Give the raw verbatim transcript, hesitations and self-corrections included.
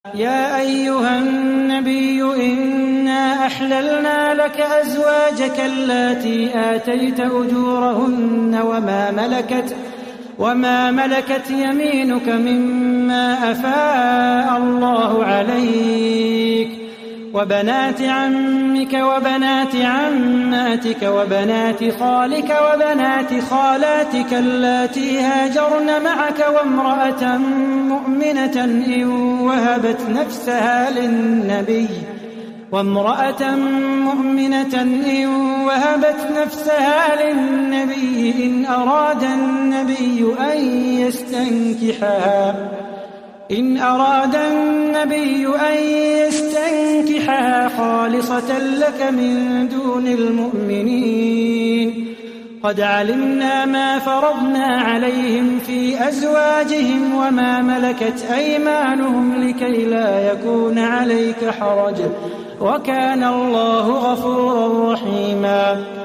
يا أيها النبي إنا أحللنا لك أزواجك اللاتي آتيت أجورهن وما ملكت وما ملكت يمينك مما أفاء الله عليك وبنات عمك وبنات عماتك وبنات خالك وبنات خالاتك اللاتي هاجرن معك وامرأة مؤمنة إن وهبت نفسها للنبي وامرأة مؤمنة إن وهبت نفسها للنبي إن أراد النبي أن يستنكحها إن أراد النبي أن يستنكحها خالصة لك من دون المؤمنين قد علمنا ما فرضنا عليهم في أزواجهم وما ملكت أيمانهم لكي لا يكون عليك حرج وكان الله غفورا رحيما